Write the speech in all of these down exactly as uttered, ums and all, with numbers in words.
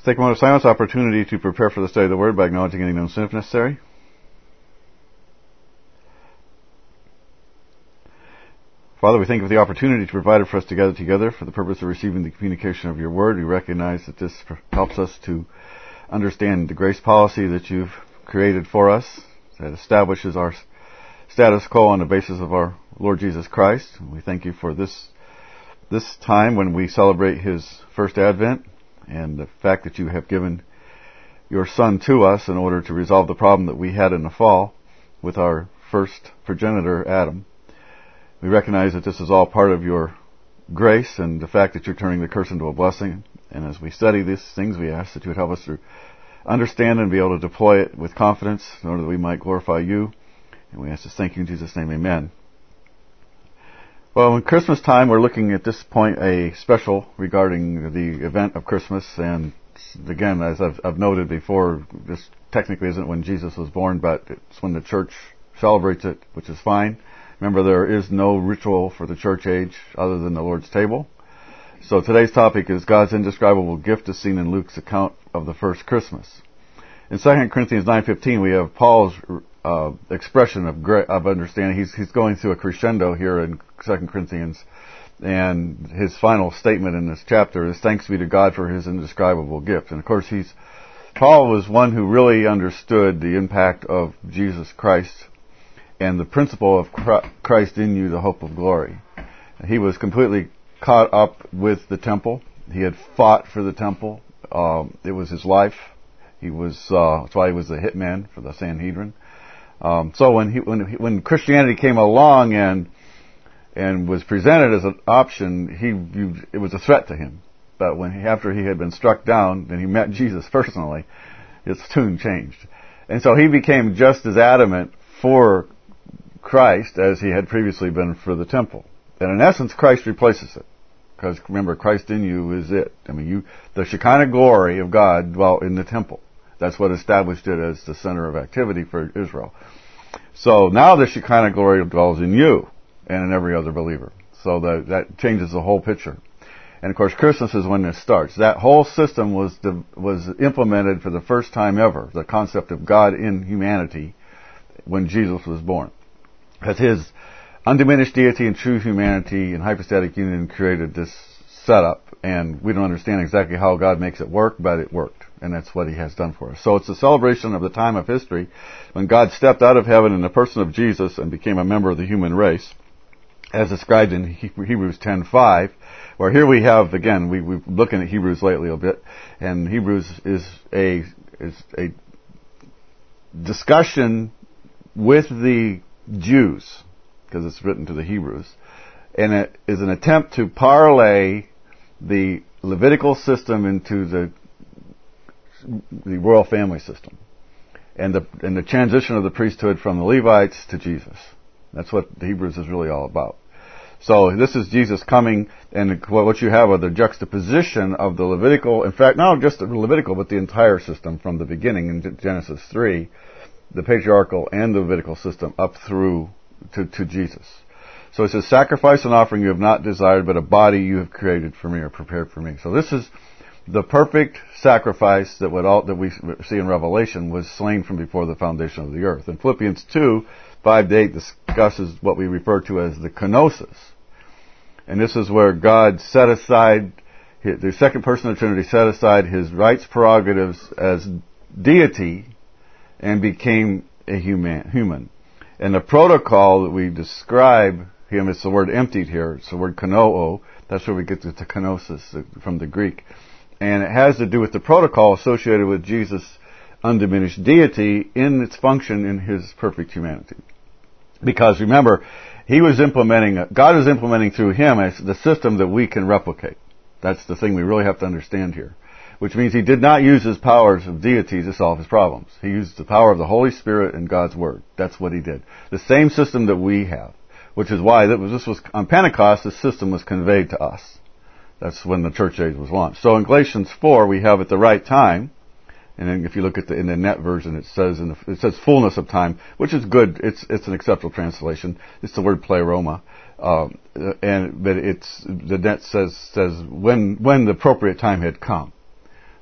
take a moment of silence, opportunity to prepare for the study of the Word by acknowledging any known sin if necessary. Father, we thank you for the opportunity to provide it for us to gather together for the purpose of receiving the communication of your Word. We recognize that this helps us to understand the grace policy that you've created for us, that establishes our status quo on the basis of our Lord Jesus Christ. We thank you for this this time when we celebrate His first advent, and the fact that you have given your Son to us in order to resolve the problem that we had in the fall with our first progenitor, Adam. We recognize that this is all part of your grace and the fact that you're turning the curse into a blessing. And as we study these things, we ask that you would help us to understand and be able to deploy it with confidence in order that we might glorify you. And we ask this, thank you in Jesus' name, amen. Well, in Christmas time, we're looking at this point a special regarding the event of Christmas. And again, as I've, I've noted before, this technically isn't when Jesus was born, but it's when the church celebrates it, which is fine. Remember, there is no ritual for the church age other than the Lord's table. So today's topic is God's indescribable gift as seen in Luke's account of the first Christmas. In Second Corinthians nine fifteen, we have Paul's uh, expression of gra- of understanding. He's he's going through a crescendo here in Second Corinthians, and his final statement in this chapter is thanks be to God for His indescribable gift. And of course, he's Paul was one who really understood the impact of Jesus Christ and the principle of Christ in you, the hope of glory. He was completely caught up with the temple. He had fought for the temple. Um, it was his life. He was uh, that's why he was the hitman for the Sanhedrin. Um, so when he when when Christianity came along and and was presented as an option, he viewed it was a threat to him. But when he, after he had been struck down and he met Jesus personally, his tune changed, and so he became just as adamant for Christ as he had previously been for the temple. And in essence, Christ replaces it. Because remember, Christ in you is it. I mean, you, the Shekinah glory of God dwelt in the temple. That's what established it as the center of activity for Israel. So now the Shekinah glory dwells in you and in every other believer. So that, that changes the whole picture. And of course, Christmas is when this starts. That whole system was the, was implemented for the first time ever, the concept of God in humanity, when Jesus was born. As His undiminished deity and true humanity and hypostatic union created this setup, and we don't understand exactly how God makes it work, but it worked, and that's what He has done for us. So it's a celebration of the time of history when God stepped out of heaven in the person of Jesus and became a member of the human race, as described in Hebrews ten five, where here we have, again, we, we're looking at Hebrews lately a bit, and Hebrews is a is a discussion with the Jews, because it's written to the Hebrews, and it is an attempt to parlay the Levitical system into the the royal family system, and the and the transition of the priesthood from the Levites to Jesus. That's what the Hebrews is really all about. So this is Jesus coming, and what you have are the juxtaposition of the Levitical, in fact, not just the Levitical, but the entire system from the beginning in Genesis three, the patriarchal and the Levitical system up through To, to Jesus. So it says, sacrifice and offering you have not desired, but a body you have created for me or prepared for me. So this is the perfect sacrifice that what all, that we see in Revelation was slain from before the foundation of the earth. And Philippians two, five to eight discusses what we refer to as the kenosis. And this is where God set aside, the second person of the Trinity set aside His rights, prerogatives as deity and became a human. human. And the protocol that we describe Him, it's the word emptied here, it's the word kanoo, that's where we get the kenosis from the Greek. And it has to do with the protocol associated with Jesus' undiminished deity in its function in His perfect humanity. Because remember, He was implementing, God is implementing through Him the system that we can replicate. That's the thing we really have to understand here. Which means He did not use His powers of deity to solve His problems. He used the power of the Holy Spirit and God's Word. That's what He did. The same system that we have. Which is why that was, this was, on Pentecost, this system was conveyed to us. That's when the church age was launched. So in Galatians four, we have at the right time, and then if you look at the, in the net version, it says in the, it says fullness of time, which is good. It's, it's an acceptable translation. It's the word pleroma. Um, and, but it's, the net says, says when, when the appropriate time had come.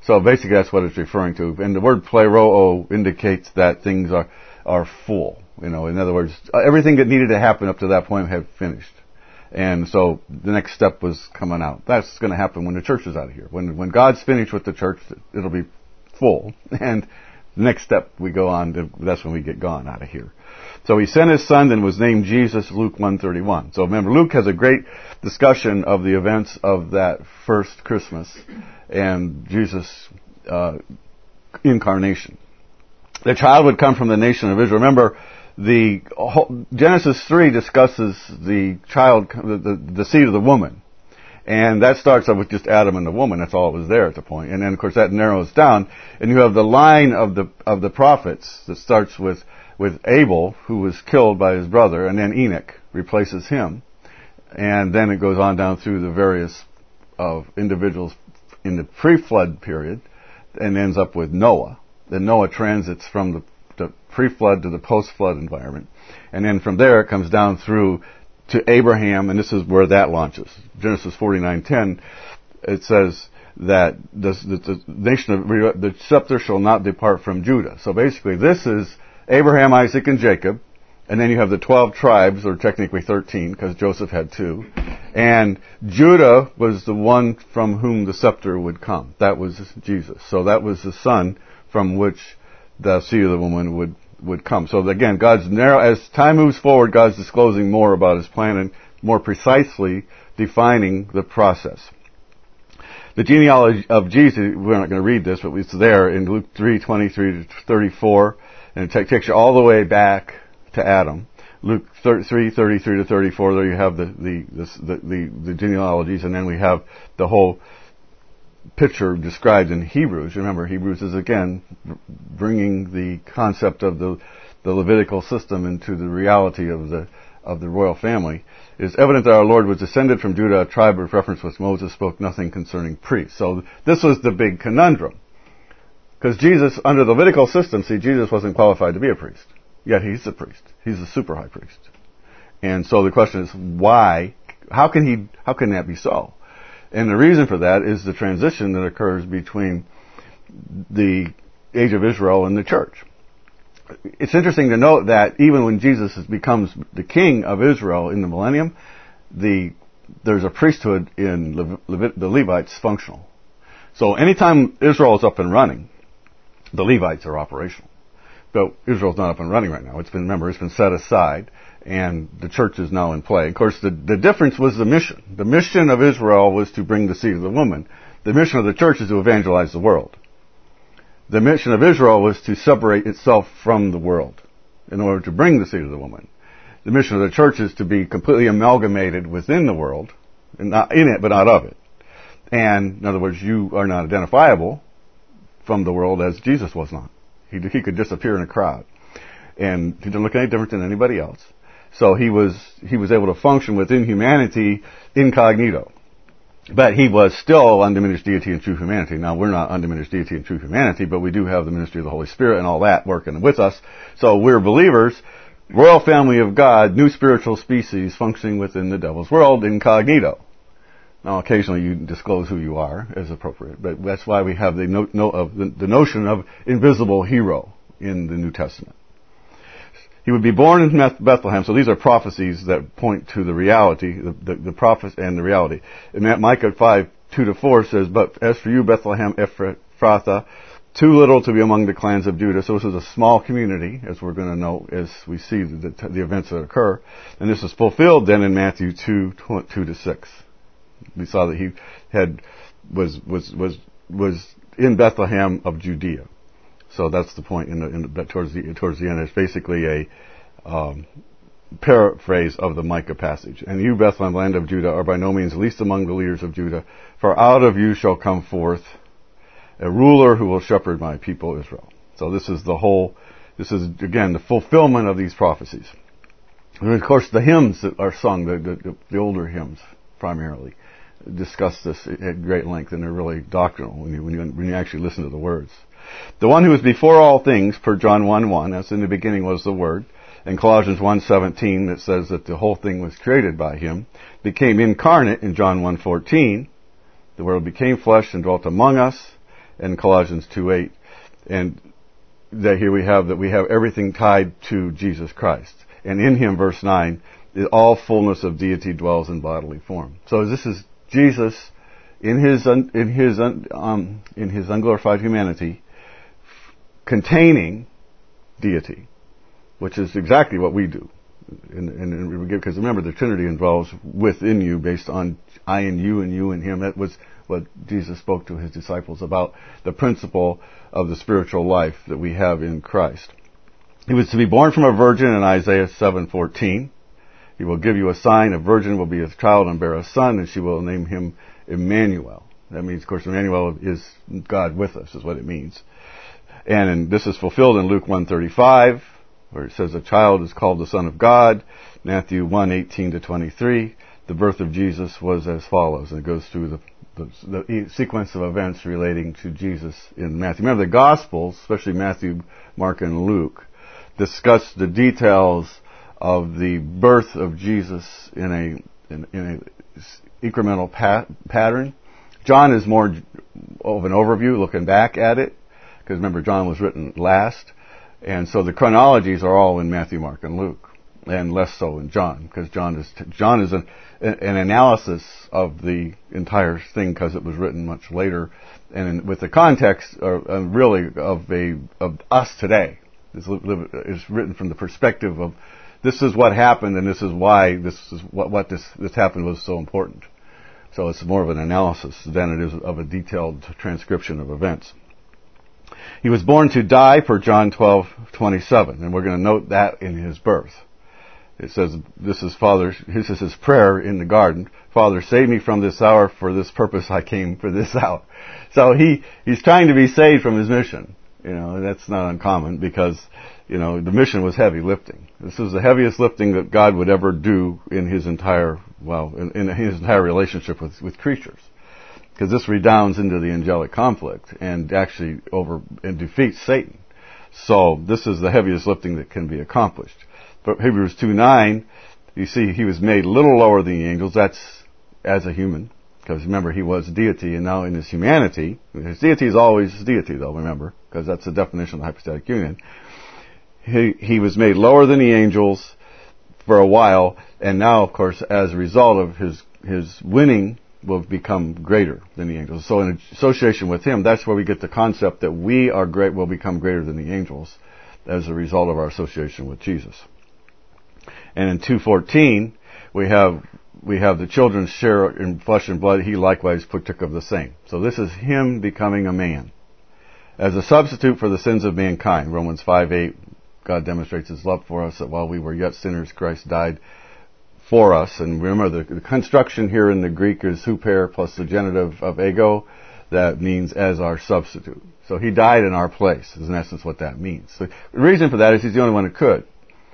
So basically that's what it's referring to. And the word pleroo indicates that things are, are full. You know, in other words, everything that needed to happen up to that point had finished. And so the next step was coming out. That's going to happen when the church is out of here. When, when God's finished with the church, it'll be full. And the next step we go on to, that's when we get gone out of here. So he sent his son and was named Jesus, Luke one thirty-one. So remember, Luke has a great discussion of the events of that first Christmas and Jesus' uh, incarnation. The child would come from the nation of Israel. Remember, the whole, Genesis three discusses the child, the, the, the seed of the woman. And that starts up with just Adam and the woman. That's all it was there at the point. And then, of course, that narrows down. And you have the line of the of the prophets that starts with with Abel, who was killed by his brother, and then Enoch replaces him. And then it goes on down through the various of individuals in the pre-flood period and ends up with Noah. Then Noah transits from the, the pre-flood to the post-flood environment. And then from there it comes down through to Abraham, and this is where that launches. Genesis forty-nine ten, it says that the, the, the nation of the scepter shall not depart from Judah. So basically this is Abraham, Isaac, and Jacob, and then you have the twelve tribes, or technically thirteen, because Joseph had two. And Judah was the one from whom the scepter would come. That was Jesus. So that was the son from which the seed of the woman would, would come. So again, God's narrow, as time moves forward, God's disclosing more about his plan and more precisely defining the process. The genealogy of Jesus, we're not going to read this, but it's there in Luke three twenty-three to thirty-four. And it takes you all the way back to Adam. Luke three thirty-three to thirty-four, there you have the, the, the, the, the genealogies, and then we have the whole picture described in Hebrews. Remember, Hebrews is again bringing the concept of the, the Levitical system into the reality of the, of the royal family. It is evident that our Lord was descended from Judah, a tribe of reference which Moses spoke nothing concerning priests. So this was the big conundrum. Because Jesus, under the Levitical system, see, Jesus wasn't qualified to be a priest. Yet he's a priest. He's a super high priest. And so the question is, why? How can he, how can that be so? And the reason for that is the transition that occurs between the age of Israel and the church. It's interesting to note that even when Jesus becomes the king of Israel in the millennium, the, there's a priesthood in Lev- Levit- the Levites functional. So anytime Israel is up and running, the Levites are operational. But Israel's not up and running right now. It's been, remember, it's been set aside, and the church is now in play. Of course, the, the difference was the mission. The mission of Israel was to bring the seed of the woman. The mission of the church is to evangelize the world. The mission of Israel was to separate itself from the world in order to bring the seed of the woman. The mission of the church is to be completely amalgamated within the world, and not in it, but not of it. And, in other words, you are not identifiable from the world as Jesus was not. He, he could disappear in a crowd. And he didn't look any different than anybody else. So he was, he was able to function within humanity incognito. But he was still undiminished deity and true humanity. Now, we're not undiminished deity and true humanity, but we do have the ministry of the Holy Spirit and all that working with us. So we're believers, royal family of God, new spiritual species functioning within the devil's world incognito. Now, occasionally you disclose who you are as appropriate, but that's why we have the, no, no, of the, the notion of invisible hero in the New Testament. He would be born in Bethlehem. So these are prophecies that point to the reality, the, the, the prophet and the reality. And Micah five two to four says, "But as for you, Bethlehem Ephrathah, too little to be among the clans of Judah." So this is a small community, as we're going to know as we see the, the events that occur. And this is fulfilled then in Matthew two two to six. We saw that he had was was was was in Bethlehem of Judea. So that's the point in the, in the towards the towards the end. It's basically a um, paraphrase of the Micah passage. "And you, Bethlehem, land of Judah, are by no means least among the leaders of Judah, for out of you shall come forth a ruler who will shepherd my people Israel." So this is the whole. This is again the fulfillment of these prophecies. And of course, the hymns that are sung, the the, the older hymns primarily, discuss this at great length, and they're really doctrinal when you, when you when you actually listen to the words. "The one who is before all things," per John one one, that's in the beginning was the Word, and Colossians one seventeen that says that the whole thing was created by Him, became incarnate in John one fourteen. The Word became flesh and dwelt among us, and Colossians two eight. And that here we have that we have everything tied to Jesus Christ. And in him, verse nine, all fullness of deity dwells in bodily form. So this is Jesus in his un, in his un, um, in his unglorified humanity, f- containing deity, which is exactly what we do. And, and because remember, the Trinity involves within you, based on I and you and you and him. That was what Jesus spoke to his disciples about, the principle of the spiritual life that we have in Christ. He was to be born from a virgin in Isaiah seven fourteen. He will give you a sign: a virgin will be a child and bear a son, and she will name him Emmanuel. That means, of course, Emmanuel is God with us, is what it means. And, and this is fulfilled in Luke one thirty-five, where it says a child is called the Son of God. Matthew one eighteen to twenty-three. The birth of Jesus was as follows, and it goes through the, the, the sequence of events relating to Jesus in Matthew. Remember, the Gospels, especially Matthew, Mark, and Luke, discuss the details of the birth of Jesus in a in, in a incremental pat, pattern. John is more of an overview, looking back at it, because remember, John was written last, and so the chronologies are all in Matthew, Mark, and Luke, and less so in John, because John is John is an, an analysis of the entire thing, because it was written much later, and with the context, uh, really of a of us today. It's, it's written from the perspective of this is what happened, and this is why this is what what this this happened was so important. So it's more of an analysis than it is of a detailed transcription of events. He was born to die, per John twelve twenty-seven, and we're going to note that in his birth. It says, this is Father, this is his prayer in the garden: Father, save me from this hour, for this purpose I came for this hour. So he, he's trying to be saved from his mission. You know, that's not uncommon, because, you know, the mission was heavy lifting. This was the heaviest lifting that God would ever do in his entire, well, in, in his entire relationship with, with creatures. Because this redounds into the angelic conflict and actually over, and defeats Satan. So this is the heaviest lifting that can be accomplished. But Hebrews two nine, you see, he was made a little lower than the angels. That's as a human. Because remember, he was deity, and now in his humanity, his deity is always deity, though, remember, because that's the definition of the hypostatic union. He, he was made lower than the angels for a while, and now, of course, as a result of his, his winning, will become greater than the angels. So in association with him, that's where we get the concept that we are great, will become greater than the angels as a result of our association with Jesus. And in two fourteen, we have we have the children's share in flesh and blood. He likewise partook of the same. So this is him becoming a man. As a substitute for the sins of mankind, Romans five eight, God demonstrates his love for us, that while we were yet sinners, Christ died for us. And remember, the, the construction here in the Greek is huper plus the genitive of ego. That means as our substitute. So he died in our place, is in essence what that means. So the reason for that is he's the only one who could.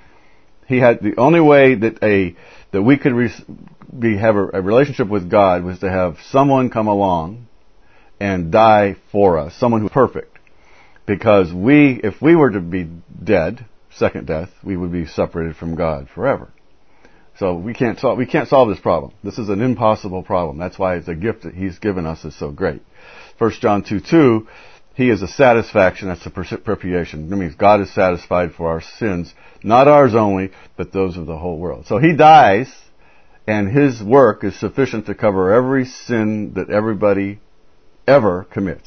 He had the only way that a that we could re, be have a, a relationship with God was to have someone come along and die for us, someone who's perfect. Because we, if we were to be dead, second death, we would be separated from God forever. So we can't solve we can't solve this problem. This is an impossible problem. That's why it's a gift that He's given us is so great. First John two two, He is a satisfaction. That's a propitiation. That means God is satisfied for our sins, not ours only, but those of the whole world. So He dies, and His work is sufficient to cover every sin that everybody ever commits.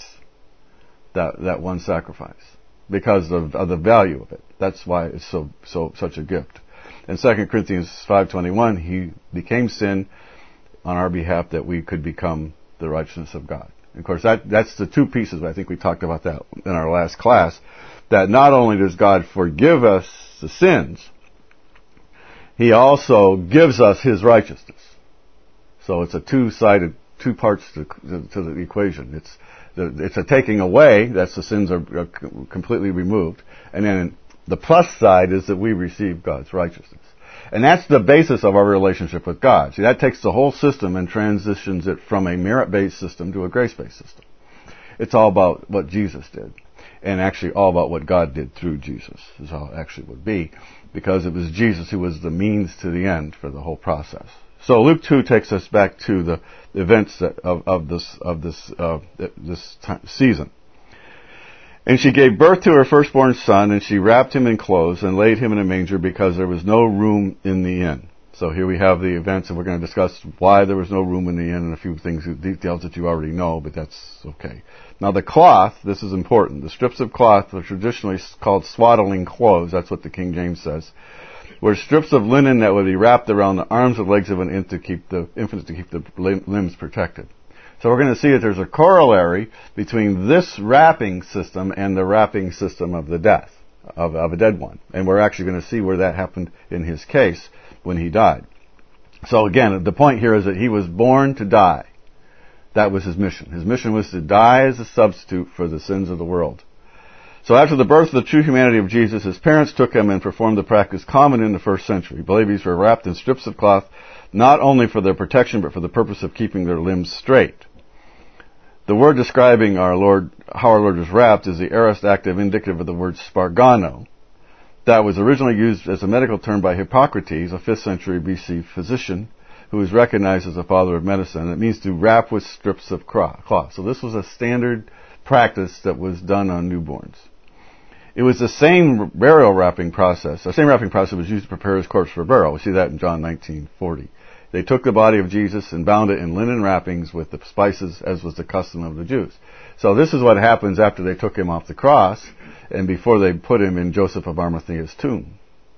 That that one sacrifice, because of, of the value of it. That's why it's so so such a gift. In Second Corinthians five twenty-one, He became sin on our behalf that we could become the righteousness of God. And of course, that that's the two pieces. I think we talked about that in our last class. That not only does God forgive us the sins, He also gives us His righteousness. So it's a two-sided, two parts to, to, to the equation. It's it's a taking away. That's the sins are, are completely removed, and then the plus side is that we receive God's righteousness. And that's the basis of our relationship with God. See, that takes the whole system and transitions it from a merit-based system to a grace-based system. It's all about what Jesus did. And actually all about what God did through Jesus is how it actually would be. Because it was Jesus who was the means to the end for the whole process. So Luke two takes us back to the events of, of this, of this, uh, this t- season. And she gave birth to her firstborn son, and she wrapped him in clothes and laid him in a manger because there was no room in the inn. So here we have the events, and we're going to discuss why there was no room in the inn and a few things, details that you already know, but that's okay. Now the cloth, this is important. The strips of cloth were traditionally called swaddling clothes. That's what the King James says. Were strips of linen that would be wrapped around the arms and legs of an infant to keep the infant to keep the limbs protected. So we're going to see that there's a corollary between this wrapping system and the wrapping system of the death of, of a dead one, and we're actually going to see where that happened in his case when he died. So again, the point here is that he was born to die. That was his mission. His mission was to die as a substitute for the sins of the world. So after the birth of the true humanity of Jesus, his parents took him and performed the practice common in the first century. Babies were wrapped in strips of cloth, not only for their protection, but for the purpose of keeping their limbs straight. The word describing our Lord, how our Lord was wrapped is the aorist active indicative of the word spargano. That was originally used as a medical term by Hippocrates, a fifth century B C physician, who was recognized as a father of medicine. It means to wrap with strips of cloth. So this was a standard practice that was done on newborns. It was the same burial wrapping process. The same wrapping process was used to prepare his corpse for burial. We see that in John nineteen forty. They took the body of Jesus and bound it in linen wrappings with the spices, as was the custom of the Jews. So this is what happens after they took him off the cross and before they put him in Joseph of Arimathea's tomb.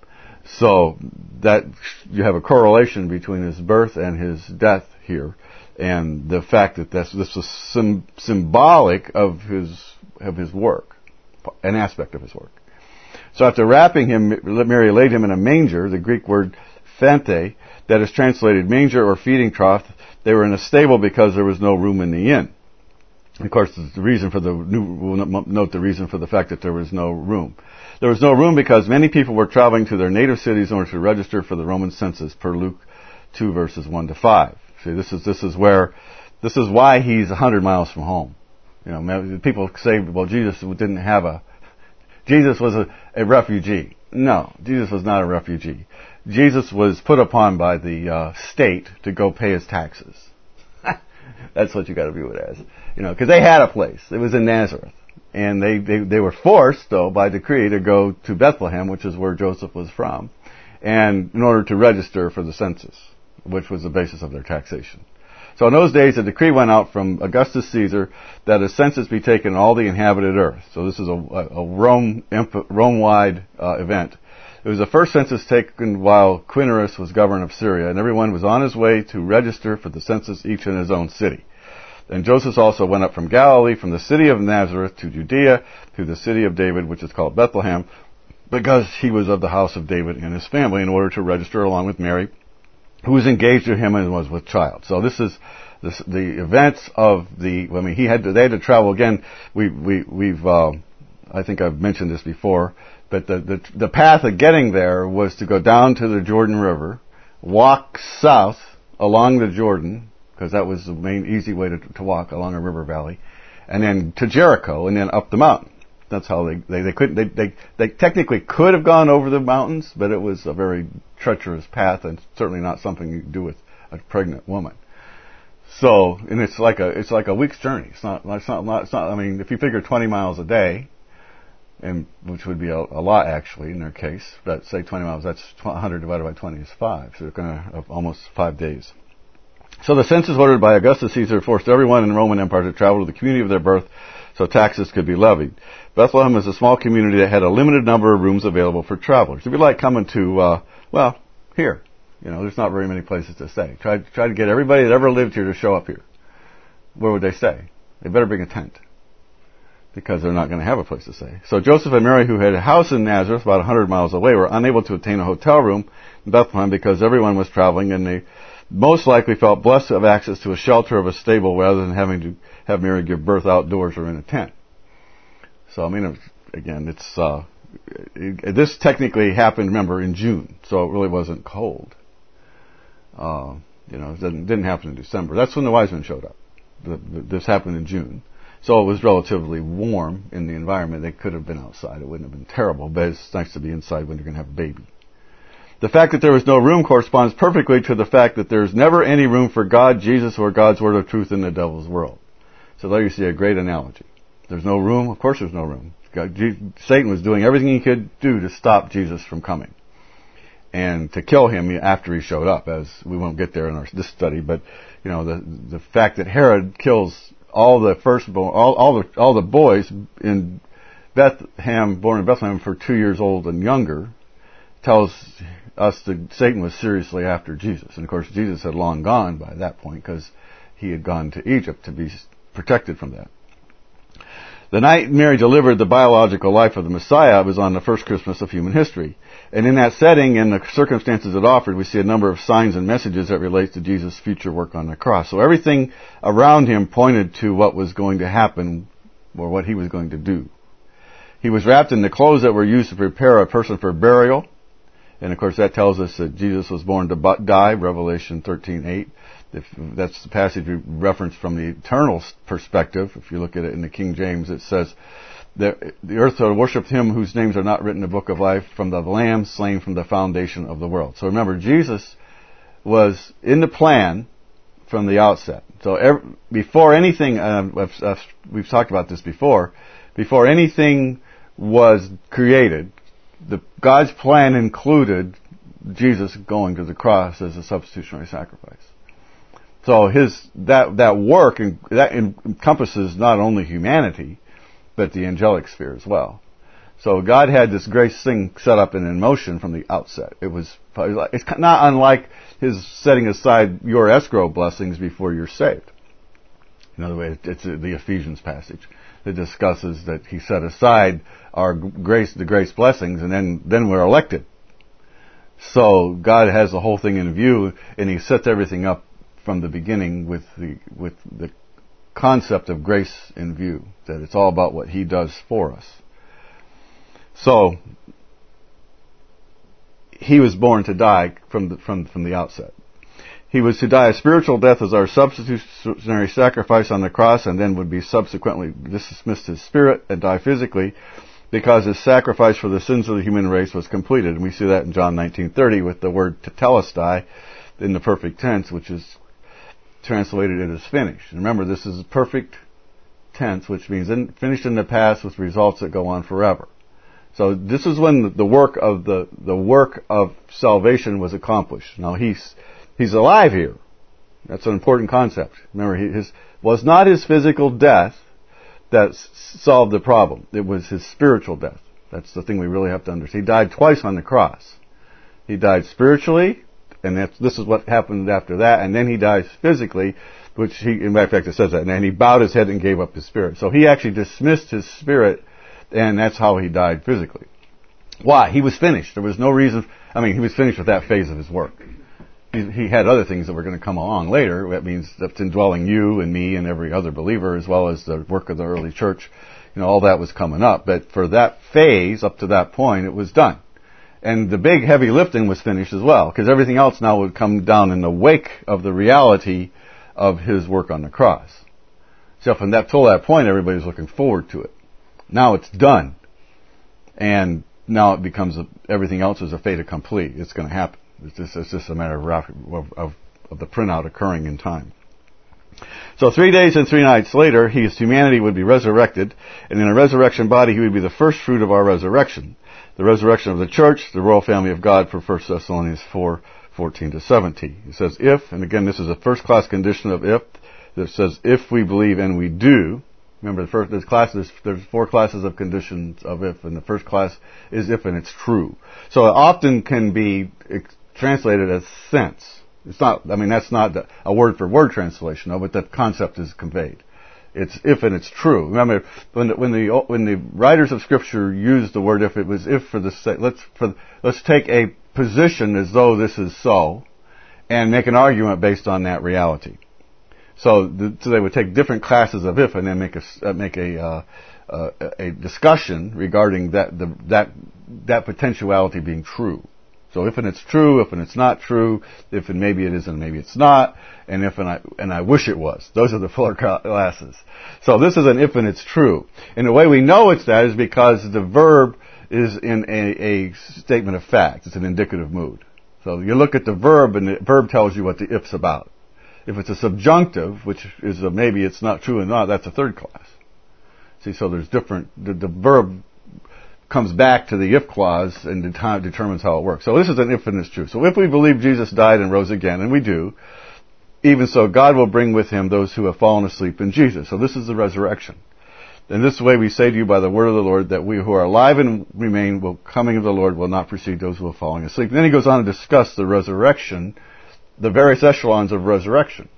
So that you have a correlation between his birth and his death here, and the fact that this, this was sim, symbolic of his of his work, an aspect of his work. So after wrapping him, Mary laid him in a manger, the Greek word phante, that is translated manger or feeding trough. They were in a stable because there was no room in the inn. Of course, the reason for the we'll note the reason for the fact that there was no room. There was no room because many people were traveling to their native cities in order to register for the Roman census, per Luke two verses one to five. See, this is this is where this is why he's a hundred miles from home. You know, people say, well, Jesus didn't have a Jesus was a, a refugee. No, Jesus was not a refugee. Jesus was put upon by the uh, state to go pay his taxes. That's what you got to view it as, you know, because they had a place. It was in Nazareth, and they, they they were forced, though, by decree, to go to Bethlehem, which is where Joseph was from, and in order to register for the census, which was the basis of their taxation. So in those days, a decree went out from Augustus Caesar that a census be taken in all the inhabited earth. So this is a, a Rome Rome-wide uh, event. It was the first census taken while Quirinius was governor of Syria, and everyone was on his way to register for the census, each in his own city. And Joseph also went up from Galilee, from the city of Nazareth to Judea, to the city of David, which is called Bethlehem, because he was of the house of David and his family, in order to register along with Mary, who was engaged to him and was with child. So this is this, the events of the. I mean, he had to, they had to travel again. We we we've. Uh, I think I've mentioned this before. But the, the the path of getting there was to go down to the Jordan River, walk south along the Jordan, because that was the main easy way to, to walk along a river valley, and then to Jericho, and then up the mountain. That's how they they, they couldn't they, they they technically could have gone over the mountains, but it was a very treacherous path, and certainly not something you do with a pregnant woman. So, and it's like a it's like a week's journey. It's not it's not it's not. I mean, if you figure twenty miles a day, and which would be a, a lot actually in their case, but say twenty miles, that's one hundred divided by twenty is five, so it's going to have almost five days. So the census ordered by Augustus Caesar forced everyone in the Roman Empire to travel to the community of their birth so taxes could be levied. Bethlehem is a small community that had a limited number of rooms available for travelers. It'd be like coming to, uh, well, here. You know, there's not very many places to stay. Try, try to get everybody that ever lived here to show up here. Where would they stay? They better bring a tent, because they're not going to have a place to stay. So Joseph and Mary, who had a house in Nazareth about one hundred miles away, were unable to obtain a hotel room in Bethlehem because everyone was traveling, and they most likely felt blessed to have access to a shelter of a stable rather than having to have Mary give birth outdoors or in a tent. So, I mean, again, it's uh, it, this technically happened, remember, in June, so it really wasn't cold. Uh, you know, it didn't, didn't happen in December. That's when the wise men showed up. The, the, this happened in June. So it was relatively warm in the environment. They could have been outside. It wouldn't have been terrible, but it's nice to be inside when you're going to have a baby. The fact that there was no room corresponds perfectly to the fact that there's never any room for God, Jesus, or God's word of truth in the devil's world. So there you see a great analogy. There's no room. Of course there's no room. God, Satan was doing everything he could do to stop Jesus from coming and to kill him after he showed up, as we won't get there in our, this study. But, you know, the the fact that Herod kills all the firstborn, all, all the all the boys in Bethlehem, born in Bethlehem for two years old and younger, tells us that Satan was seriously after Jesus. And of course, Jesus had long gone by that point because he had gone to Egypt to be protected from that. The night Mary delivered the biological life of the Messiah was on the first Christmas of human history. And in that setting and the circumstances it offered, we see a number of signs and messages that relate to Jesus' future work on the cross. So everything around him pointed to what was going to happen or what he was going to do. He was wrapped in the clothes that were used to prepare a person for burial. And of course that tells us that Jesus was born to die, Revelation thirteen eight. If that's the passage we reference from the eternal perspective. If you look at it in the King James, it says, The, the earth will worship him whose names are not written in the book of life from the Lamb slain from the foundation of the world. So remember, Jesus was in the plan from the outset. So every, before anything, uh, I've, I've, we've talked about this before, before anything was created, the, God's plan included Jesus going to the cross as a substitutionary sacrifice. So his that that work that encompasses not only humanity, but the angelic sphere as well. So God had this grace thing set up and in motion from the outset. It was, it's not unlike his setting aside your escrow blessings before you're saved. In other words, it's the Ephesians passage that discusses that he set aside our grace, the grace blessings, and then, then we're elected. So God has the whole thing in view, and he sets everything up from the beginning with the, with the concept of grace in view, that it's all about what he does for us. So he was born to die from the, from from the outset. He was to die a spiritual death as our substitutionary sacrifice on the cross, and then would be subsequently dismissed his spirit and die physically, because his sacrifice for the sins of the human race was completed. And we see that in John nineteen thirty with the word tetelestai in the perfect tense, which is translated it as finished. And remember, this is perfect tense, which means in, finished in the past with results that go on forever. So this is when the work of the the work of salvation was accomplished. Now he's he's alive here. That's an important concept. Remember, he, his was not his physical death that s- solved the problem. It was his spiritual death. That's the thing we really have to understand. He died twice on the cross. He died spiritually. And that's, this is what happened after that. And then he dies physically, which he, in fact, it says that. And then he bowed his head and gave up his spirit. So he actually dismissed his spirit, and that's how he died physically. Why? He was finished. There was no reason. I mean, he was finished with that phase of his work. He, he had other things that were going to come along later. That means that's indwelling you and me and every other believer, as well as the work of the early church. You know, all that was coming up. But for that phase, up to that point, it was done. And the big heavy lifting was finished as well, because everything else now would come down in the wake of the reality of his work on the cross. So from that till that point, everybody's looking forward to it. Now it's done, and now it becomes a, everything else is a fait accompli. It's going to happen. It's just, it's just a matter of, of, of, of the printout occurring in time. So three days and three nights later, his humanity would be resurrected, and in a resurrection body, he would be the first fruit of our resurrection. The resurrection of the church, the royal family of God, for First Thessalonians four, fourteen to seventeen. It says if, and again this is a first class condition of if, that says if we believe and we do. Remember the first, there's classes, there's four classes of conditions of if, and the first class is if and it's true. So it often can be translated as since. It's not, I mean that's not a word for word translation though, but the concept is conveyed. It's if and it's true. Remember, when the, when the when the writers of Scripture used the word if, it was if for the sake. Let's for let's take a position as though this is so, and make an argument based on that reality. So, the, so they would take different classes of if and then make a uh, make a uh, uh, a discussion regarding that the that that potentiality being true. So if and it's true, if and it's not true, if and maybe it is and maybe it's not, and if and I and I wish it was. Those are the four classes. So this is an if and it's true. And the way we know it's that is because the verb is in a, a statement of fact. It's an indicative mood. So you look at the verb and the verb tells you what the if's about. If it's a subjunctive, which is a maybe it's not true or not, that's a third class. See, so there's different, the, the verb comes back to the if clause and det- determines how it works. So this is an if and it's true. So if we believe Jesus died and rose again, and we do, even so God will bring with him those who have fallen asleep in Jesus. So this is the resurrection. In this way we say to you by the word of the Lord that we who are alive and remain will coming of the Lord will not precede those who are falling asleep. And then he goes on to discuss the resurrection, the various echelons of resurrection.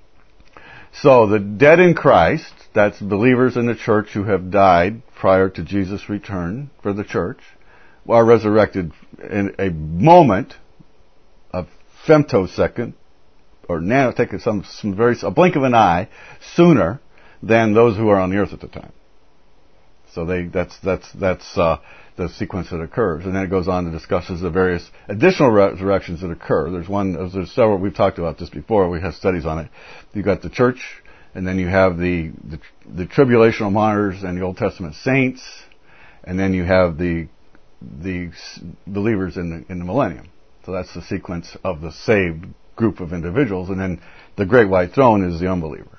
So the dead in Christ, that's believers in the church who have died prior to Jesus' return for the church, are resurrected in a moment, a femtosecond, or nanosecond, some, some very, a blink of an eye, sooner than those who are on the earth at the time. So they, that's, that's, that's, uh, the sequence that occurs. And then it goes on to discusses the various additional resurrections that occur. There's one, there's several, we've talked about this before, we have studies on it. You've got the church, and then you have the, the, the tribulational martyrs and the Old Testament saints, and then you have the, the believers in the, in the millennium. So that's the sequence of the saved group of individuals, and then the great white throne is the unbeliever.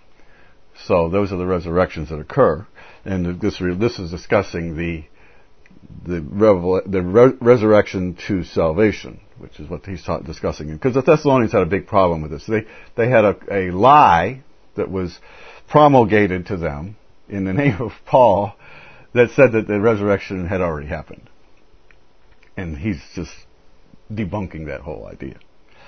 So those are the resurrections that occur, and this this is discussing the the revel, the re- resurrection to salvation, which is what he's ta- discussing. Because the Thessalonians had a big problem with this. They they had a, a lie that was promulgated to them in the name of Paul that said that the resurrection had already happened, and he's just debunking that whole idea.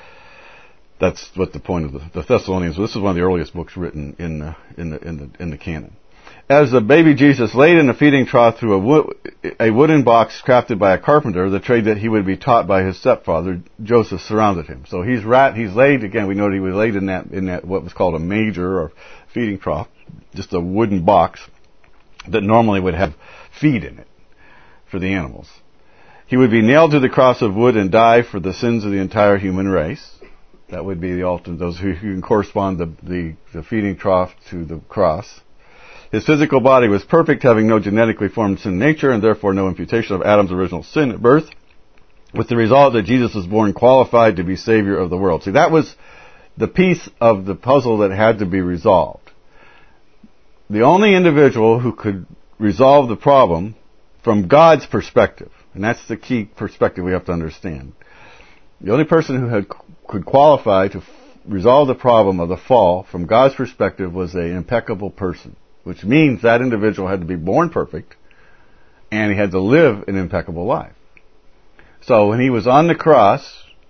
That's what the point of the, the Thessalonians. This is one of the earliest books written in the, in the in the in the canon. As the baby Jesus laid in a feeding trough through a, wo- a wooden box crafted by a carpenter, the trade that he would be taught by his stepfather Joseph surrounded him. So he's rat. He's laid again. We know that he was laid in that in that what was called a manger or feeding trough, just a wooden box that normally would have feed in it for the animals. He would be nailed to the cross of wood and die for the sins of the entire human race. That would be the ultimate, those who can correspond the, the, the feeding trough to the cross. His physical body was perfect, having no genetically formed sin nature, and therefore no imputation of Adam's original sin at birth, with the result that Jesus was born qualified to be Savior of the world. See, that was the piece of the puzzle that had to be resolved. The only individual who could resolve the problem from God's perspective, and that's the key perspective we have to understand. The only person who had could qualify to f- resolve the problem of the fall from God's perspective was an impeccable person, which means that individual had to be born perfect and he had to live an impeccable life. So when he was on the cross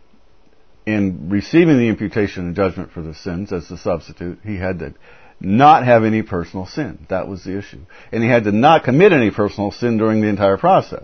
in receiving the imputation and judgment for the sins as the substitute, he had to not have any personal sin. That was the issue. And he had to not commit any personal sin during the entire process.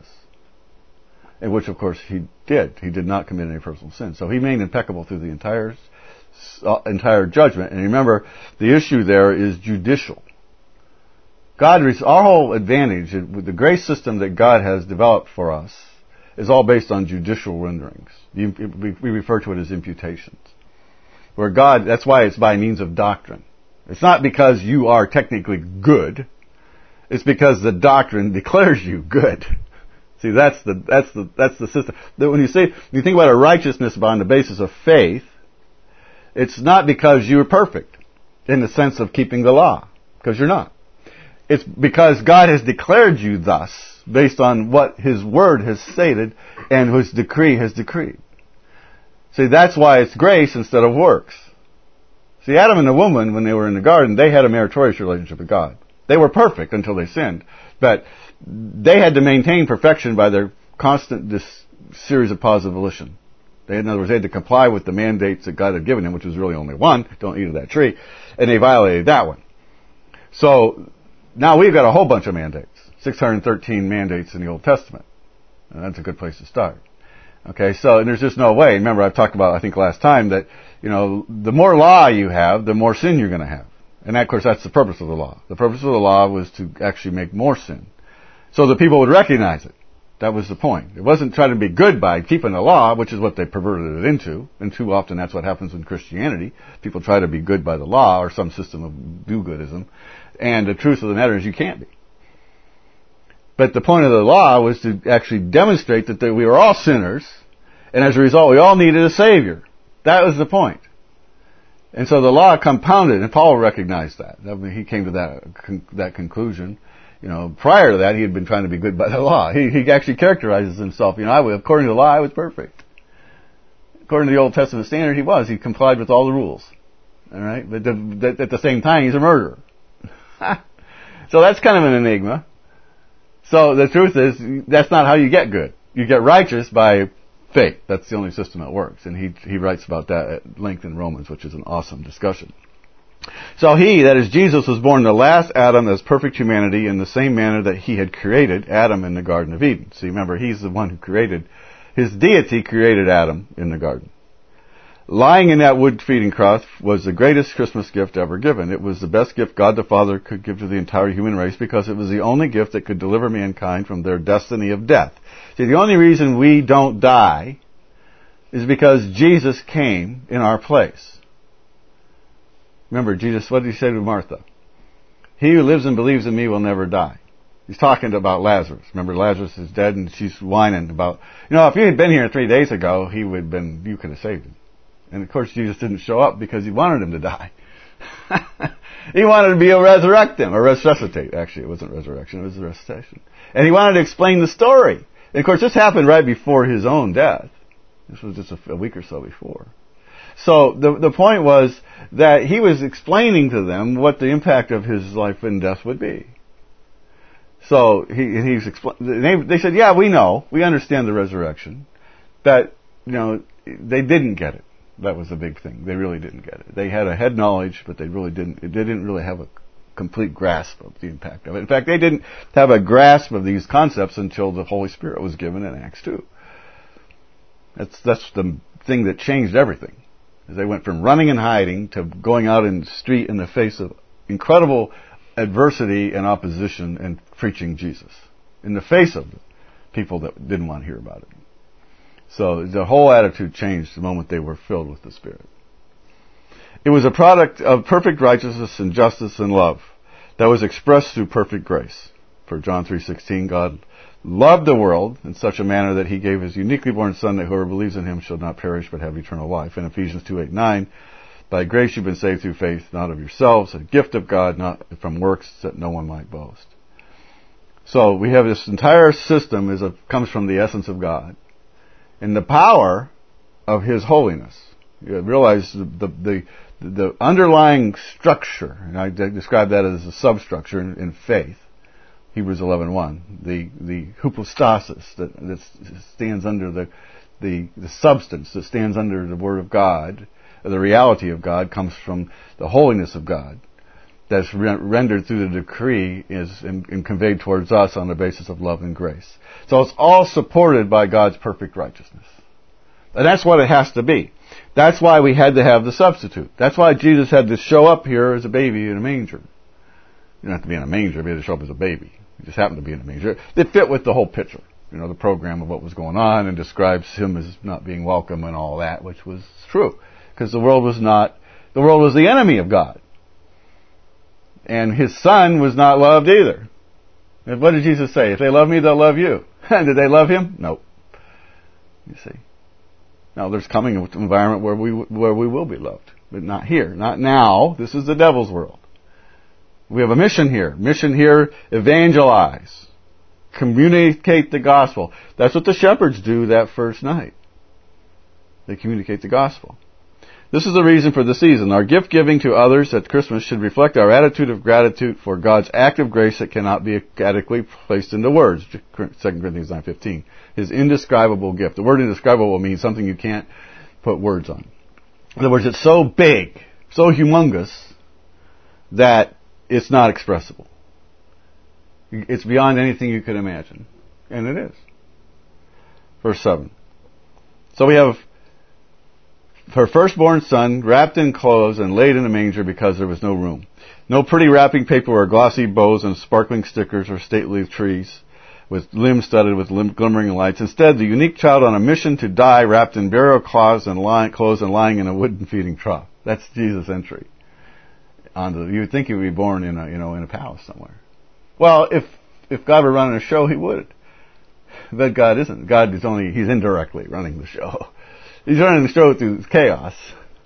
In which, of course, he did. He did not commit any personal sin. So he remained impeccable through the entire uh, entire judgment. And remember, the issue there is judicial. God, our whole advantage with the grace system that God has developed for us is all based on judicial renderings. We refer to it as imputations. Where God, that's why it's by means of doctrine. It's not because you are technically good. It's because the doctrine declares you good. See, that's the that's the that's the system. When you say when you think about a righteousness on the basis of faith, it's not because you're perfect in the sense of keeping the law, because you're not. It's because God has declared you thus, based on what His Word has stated and His decree has decreed. See, that's why it's grace instead of works. See, Adam and the woman, when they were in the garden, they had a meritorious relationship with God. They were perfect until they sinned, but they had to maintain perfection by their constant this series of positive volition. They, in other words, they had to comply with the mandates that God had given them, which was really only one: don't eat of that tree, and they violated that one. So now we've got a whole bunch of mandates, six hundred thirteen mandates in the Old Testament, and that's a good place to start. Okay, so and there's just no way. Remember, I've talked about, I think last time, that you know the more law you have, the more sin you're going to have, and that, of course, that's the purpose of the law. The purpose of the law was to actually make more sin, so that people would recognize it. That was the point. It wasn't trying to be good by keeping the law, which is what they perverted it into. And too often that's what happens in Christianity. People try to be good by the law or some system of do-goodism. And the truth of the matter is you can't be. But the point of the law was to actually demonstrate that we were all sinners. And as a result, we all needed a Savior. That was the point. And so the law compounded, and Paul recognized that. I mean, he came to that, that conclusion. You know, prior to that, he had been trying to be good by the law. He, he actually characterizes himself, you know, I, according to the law, I was perfect. According to the Old Testament standard, he was. He complied with all the rules. All right? But the, at the same time, he's a murderer. So that's kind of an enigma. So the truth is, that's not how you get good. You get righteous by faith. That's the only system that works. And he, he writes about that at length in Romans, which is an awesome discussion. So he, that is Jesus, was born the last Adam as perfect humanity in the same manner that he had created Adam in the Garden of Eden. See, remember, he's the one who created, his deity created Adam in the garden. Lying in that wood feeding trough was the greatest Christmas gift ever given. It was the best gift God the Father could give to the entire human race because it was the only gift that could deliver mankind from their destiny of death. See, the only reason we don't die is because Jesus came in our place. Remember, Jesus, what did he say to Martha? He who lives and believes in me will never die. He's talking about Lazarus. Remember, Lazarus is dead and she's whining about, you know, if you had been here three days ago, he would have been, you could have saved him. And of course, Jesus didn't show up because he wanted him to die. He wanted to be able to resurrect him, or resuscitate. Actually, it wasn't resurrection, it was resuscitation. And he wanted to explain the story. And of course, this happened right before his own death. This was just a, a week or so before. So the the point was that he was explaining to them what the impact of his life and death would be. So he he's expl- they, they said, yeah, we know, we understand the resurrection, but you know they didn't get it. That was the big thing. They really didn't get it. They had a head knowledge, but they really didn't. They didn't really have a complete grasp of the impact of it. In fact, they didn't have a grasp of these concepts until the Holy Spirit was given in Acts two. That's that's the thing that changed everything. They went from running and hiding to going out in the street in the face of incredible adversity and opposition and preaching Jesus. In the face of people that didn't want to hear about it. So the whole attitude changed the moment they were filled with the Spirit. It was a product of perfect righteousness and justice and love that was expressed through perfect grace. For John three sixteen, God loved the world in such a manner that he gave his uniquely born Son, that whoever believes in him shall not perish but have eternal life. In Ephesians two eight nine, by grace you've been saved through faith, not of yourselves, a gift of God, not from works, that no one might boast. So we have this entire system is a, comes from the essence of God and the power of his holiness. You realize the the, the, the underlying structure, and I describe that as a substructure in, in faith. Hebrews eleven one, the the hypostasis that, that stands under the, the the substance that stands under the Word of God, the reality of God, comes from the holiness of God. That's re- rendered through the decree is and, and conveyed towards us on the basis of love and grace. So it's all supported by God's perfect righteousness, and that's what it has to be. That's why we had to have the substitute. That's why Jesus had to show up here as a baby in a manger. You don't have to be in a manger; he had to show up as a baby. He just happened to be in a manger. It fit with the whole picture, you know, the program of what was going on, and describes him as not being welcome and all that, which was true, because the world was not, the world was the enemy of God, and his Son was not loved either. And what did Jesus say? If they love me, they'll love you. Did they love him? Nope. You see. Now there's coming an environment where we where we will be loved, but not here, not now. This is the devil's world. We have a mission here. Mission here, evangelize. Communicate the gospel. That's what the shepherds do that first night. They communicate the gospel. This is the reason for the season. Our gift giving to others at Christmas should reflect our attitude of gratitude for God's act of grace that cannot be adequately placed into words. Second Corinthians nine fifteen. His indescribable gift. The word indescribable means something you can't put words on. In other words, it's so big, so humongous, that it's not expressible. It's beyond anything you could imagine. And it is. Verse seven. So we have her firstborn son wrapped in clothes and laid in a manger because there was no room. No pretty wrapping paper or glossy bows and sparkling stickers or stately trees with limbs studded with lim- glimmering lights. Instead, the unique child on a mission to die wrapped in burial cloths and, lying, clothes and lying in a wooden feeding trough. That's Jesus' entry. Onto, you would think he would be born in a, you know, in a palace somewhere. Well, if, if God were running a show, he would. But God isn't. God is only, he's indirectly running the show. He's running the show through chaos.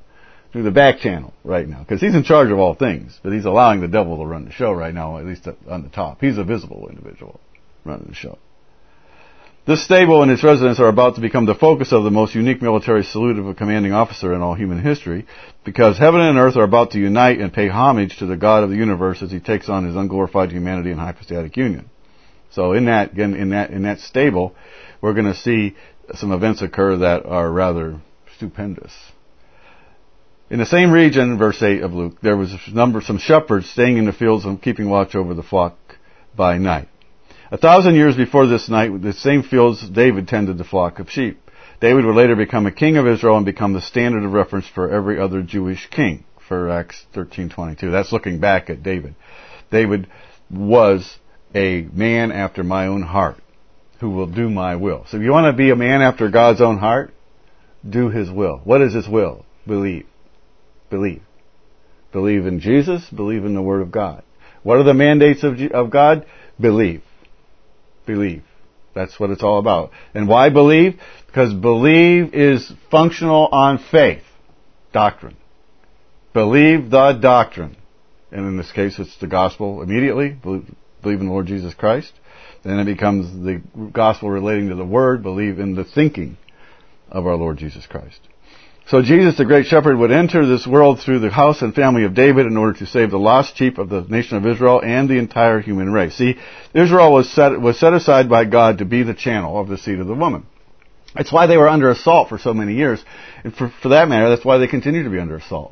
through the back channel right now, because he's in charge of all things, but he's allowing the devil to run the show right now, at least on the top. He's a visible individual running the show. This stable and its residents are about to become the focus of the most unique military salute of a commanding officer in all human history, because heaven and earth are about to unite and pay homage to the God of the universe as he takes on his unglorified humanity in hypostatic union. So in that, again, in that, in that stable, we're going to see some events occur that are rather stupendous. In the same region, verse eight of Luke, there was a number, some shepherds staying in the fields and keeping watch over the flock by night. A thousand years before this night, the same fields David tended the flock of sheep. David would later become a king of Israel and become the standard of reference for every other Jewish king, for Acts thirteen twenty-two. That's looking back at David. David was a man after my own heart, who will do my will. So if you want to be a man after God's own heart, do his will. What is his will? Believe. Believe. Believe in Jesus. Believe in the Word of God. What are the mandates of, of God? Believe. Believe. That's what it's all about. And why believe? Because believe is functional on faith. Doctrine. Believe the doctrine. And in this case, it's the gospel immediately. Believe, believe in the Lord Jesus Christ. Then it becomes the gospel relating to the Word. Believe in the thinking of our Lord Jesus Christ. So Jesus, the great shepherd, would enter this world through the house and family of David in order to save the lost sheep of the nation of Israel and the entire human race. See, Israel was set, was set aside by God to be the channel of the seed of the woman. That's why they were under assault for so many years. And for, for that matter, that's why they continue to be under assault.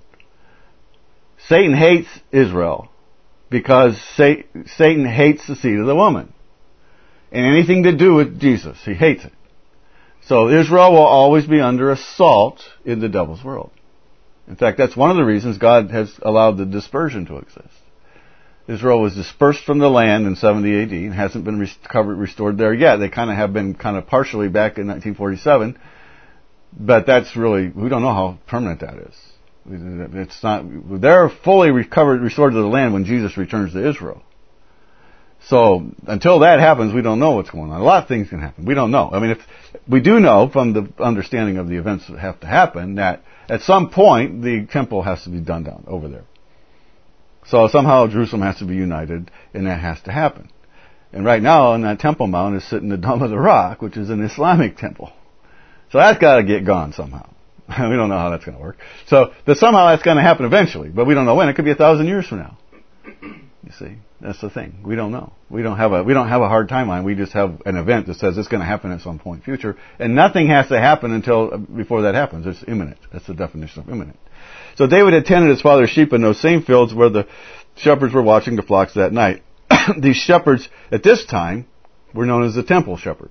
Satan hates Israel because Sa- Satan hates the seed of the woman. And anything to do with Jesus, he hates it. So Israel will always be under assault in the devil's world. In fact, that's one of the reasons God has allowed the dispersion to exist. Israel was dispersed from the land in seventy A D and hasn't been recovered, restored there yet. They kind of have been kind of partially back in nineteen forty-seven, but that's really, we don't know how permanent that is. It's not, they're fully recovered, restored to the land when Jesus returns to Israel. So, until that happens, we don't know what's going on. A lot of things can happen. We don't know. I mean, if we do know from the understanding of the events that have to happen that at some point the temple has to be done down over there. So somehow Jerusalem has to be united, and that has to happen. And right now, on that Temple Mount is sitting the Dome of the Rock, which is an Islamic temple. So that's got to get gone somehow. We don't know how that's going to work. So that somehow that's going to happen eventually, but we don't know when. It could be a thousand years from now. You see, that's the thing. We don't know. We don't have a we don't have a hard timeline. We just have an event that says it's going to happen at some point in the future, and nothing has to happen until before that happens. It's imminent. That's the definition of imminent. So David had tended his father's sheep in those same fields where the shepherds were watching the flocks that night. These shepherds at this time were known as the temple shepherds.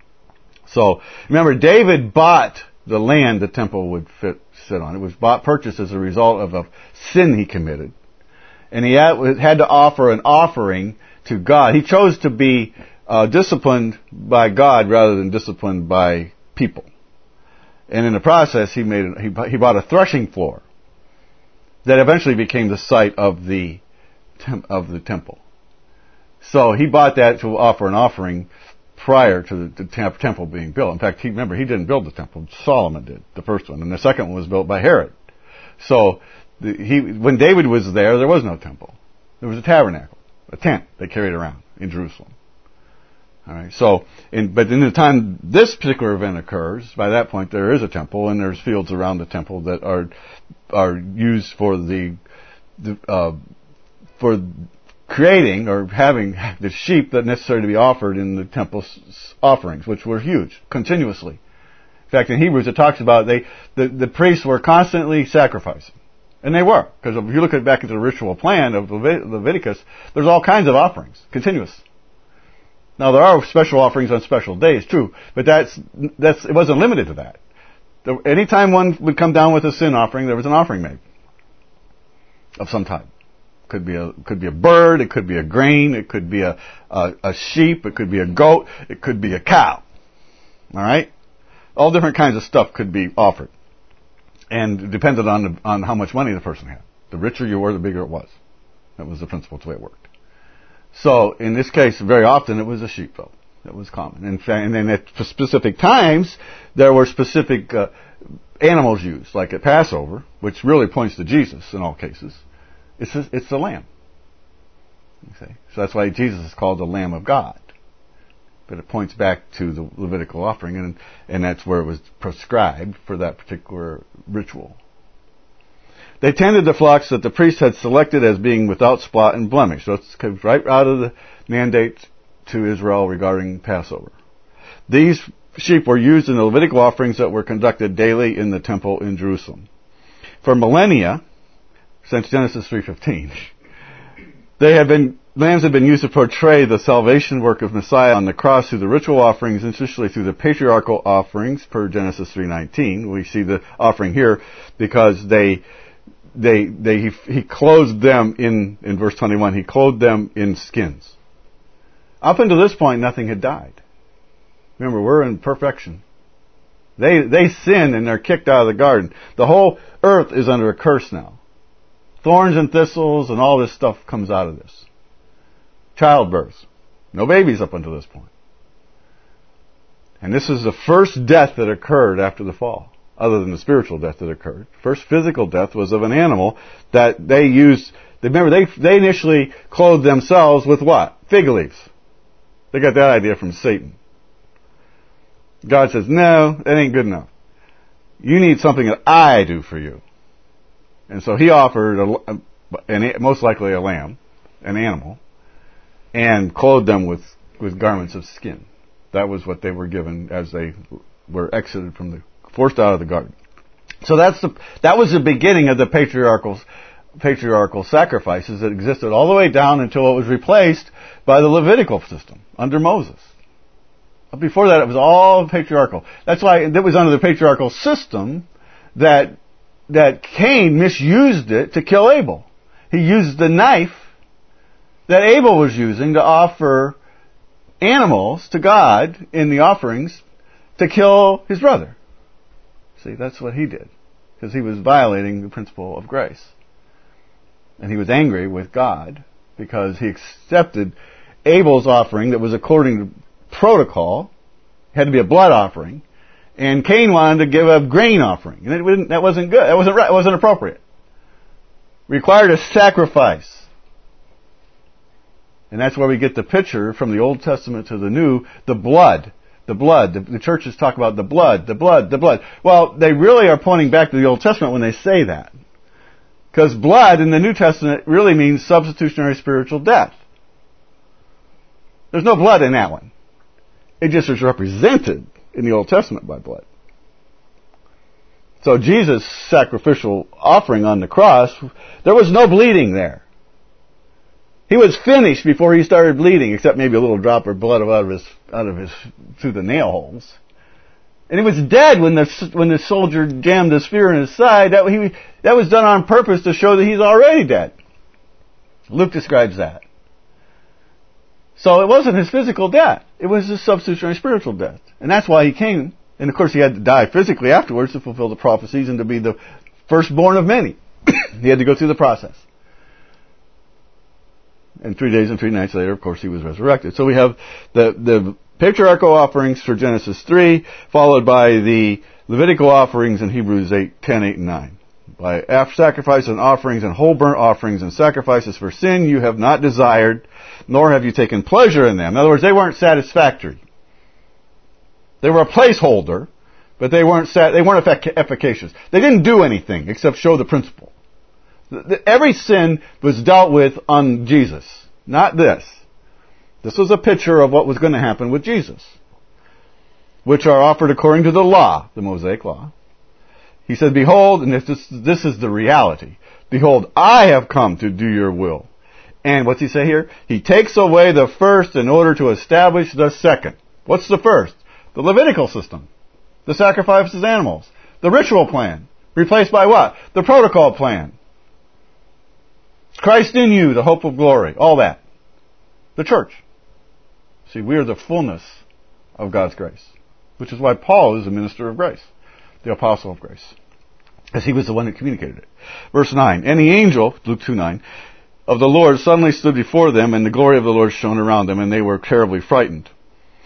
So remember, David bought the land the temple would fit, sit on. It was bought, purchased as a result of a sin he committed. And he had, had to offer an offering to God. He chose to be uh, disciplined by God rather than disciplined by people. And in the process, he made he, he bought a threshing floor that eventually became the site of the of the temple. So he bought that to offer an offering prior to the, the temp, temple being built. In fact, he remember he didn't build the temple; Solomon did, the first one, and the second one was built by Herod. So. The, he, when David was there, there was no temple. There was a tabernacle, a tent they carried around in Jerusalem. All right. So, in, but in the time this particular event occurs, by that point there is a temple, and there's fields around the temple that are are used for the, the uh, for creating or having the sheep that are necessary to be offered in the temple's offerings, which were huge, continuously. In fact, in Hebrews it talks about they the, the priests were constantly sacrificing. And they were, because if you look at back at the ritual plan of Leviticus, there's all kinds of offerings, continuous. Now there are special offerings on special days, true, but that's that's it wasn't limited to that. The, anytime one would come down with a sin offering, there was an offering made of some type. Could be a could be a bird, it could be a grain, it could be a a, a sheep, it could be a goat, it could be a cow. All right, all different kinds of stuff could be offered. And it depended on the, on how much money the person had. The richer you were, the bigger it was. That was the principle, it's the way it worked. So, in this case, very often it was a sheep, though. That was common. In fact, and then at specific times, there were specific uh, animals used, like at Passover, which really points to Jesus in all cases, it's, it's the lamb. Okay. So that's why Jesus is called the Lamb of God. But it points back to the Levitical offering, and, and that's where it was prescribed for that particular ritual. They tended the flocks that the priest had selected as being without spot and blemish. So it's comes right out of the mandate to Israel regarding Passover. These sheep were used in the Levitical offerings that were conducted daily in the temple in Jerusalem. For millennia, since Genesis three fifteen, they had been lambs had been used to portray the salvation work of Messiah on the cross through the ritual offerings, and especially through the patriarchal offerings per Genesis three nineteen. We see the offering here because they they they he, he clothed them in in verse twenty-one. He clothed them in skins. Up until this point, nothing had died. Remember, we're in perfection. They they sin and they're kicked out of the garden. The whole earth is under a curse now. Thorns and thistles and all this stuff comes out of this. Childbirth. No babies up until this point. And this is the first death that occurred after the fall, other than the spiritual death that occurred. First physical death was of an animal that they used. Remember, they they initially clothed themselves with what? Fig leaves. They got that idea from Satan. God says, no, that ain't good enough. You need something that I do for you. And so he offered, a, a, most likely a lamb, an animal, and clothed them with, with garments of skin. That was what they were given as they were exited from the, forced out of the garden. So that's the, that was the beginning of the patriarchal, patriarchal sacrifices that existed all the way down until it was replaced by the Levitical system under Moses. Before that, it was all patriarchal. That's why it was under the patriarchal system that that Cain misused it to kill Abel. He used the knife that Abel was using to offer animals to God in the offerings to kill his brother. See, that's what he did. Because he was violating the principle of grace. And he was angry with God because he accepted Abel's offering that was according to protocol. It had to be a blood offering. And Cain wanted to give a grain offering. And it wasn't, that wasn't good. That wasn't right. It wasn't appropriate. Required a sacrifice. And that's where we get the picture from the Old Testament to the New, the blood. The blood. The, the churches talk about the blood, the blood, the blood. Well, they really are pointing back to the Old Testament when they say that. Because blood in the New Testament really means substitutionary spiritual death. There's no blood in that one. It just is represented in the Old Testament by blood. So Jesus' sacrificial offering on the cross, there was no bleeding there. He was finished before he started bleeding, except maybe a little drop of blood out of his, out of his, through the nail holes. And he was dead when the, when the soldier jammed the spear in his side. That, he, that was done on purpose to show that he's already dead. Luke describes that. So it wasn't his physical death. It was his substitutionary spiritual death. And that's why he came. And of course he had to die physically afterwards to fulfill the prophecies and to be the firstborn of many. He had to go through the process. And three days and three nights later, of course, he was resurrected. So we have the, the patriarchal offerings for Genesis three, followed by the Levitical offerings in Hebrews eight, ten, eight, and nine. By sacrifice and offerings and whole burnt offerings and sacrifices for sin you have not desired, nor have you taken pleasure in them. In other words, they weren't satisfactory. They were a placeholder, but they weren't sat, they weren't efficacious. They didn't do anything except show the principle. Every sin was dealt with on Jesus, not this. This was a picture of what was going to happen with Jesus, which are offered according to the law, the Mosaic law. He said, behold, and this is, this is the reality, behold, I have come to do your will. And what's he say here? He takes away the first in order to establish the second. What's the first? The Levitical system. The sacrifices of animals. The ritual plan. Replaced by what? The protocol plan. Christ in you, the hope of glory. All that. The church. See, we are the fullness of God's grace. Which is why Paul is a minister of grace. The apostle of grace. As he was the one that communicated it. Verse nine. And the angel, Luke two nine, of the Lord suddenly stood before them, and the glory of the Lord shone around them, and they were terribly frightened.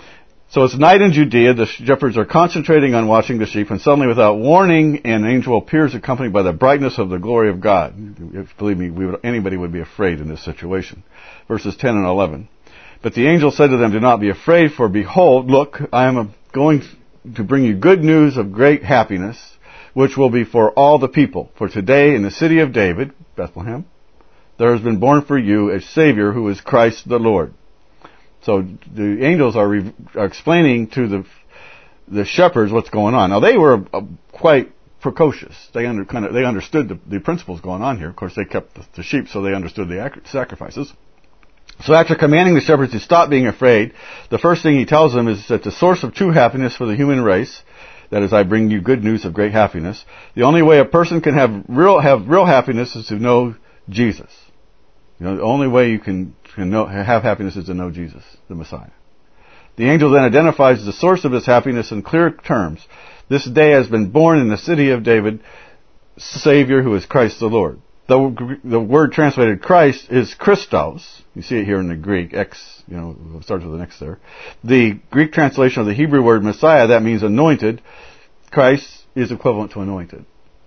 So it's night in Judea. The shepherds are concentrating on watching the sheep, and suddenly, without warning, an angel appears accompanied by the brightness of the glory of God. If, believe me, we would, anybody would be afraid in this situation. Verses ten and eleven. But the angel said to them, "Do not be afraid, for behold, look, I am going to bring you good news of great happiness, which will be for all the people. For today in the city of David," Bethlehem, "there has been born for you a Savior who is Christ the Lord." So the angels are, re- are explaining to the the shepherds what's going on. Now they were uh, quite precocious. They under, kind of they understood the, the principles going on here. Of course, they kept the, the sheep, so they understood the ac- sacrifices. So after commanding the shepherds to stop being afraid, the first thing he tells them is that the source of true happiness for the human race, that is, I bring you good news of great happiness. The only way a person can have real have real happiness is to know Jesus. You know, the only way you can, can know, have happiness is to know Jesus, the Messiah. The angel then identifies the source of his happiness in clear terms. This day has been born in the city of David, Savior who is Christ the Lord. The, the word translated Christ is Christos. You see it here in the Greek. X, you know, it starts with an X there. The Greek translation of the Hebrew word Messiah, that means anointed. Christ is equivalent to anointed.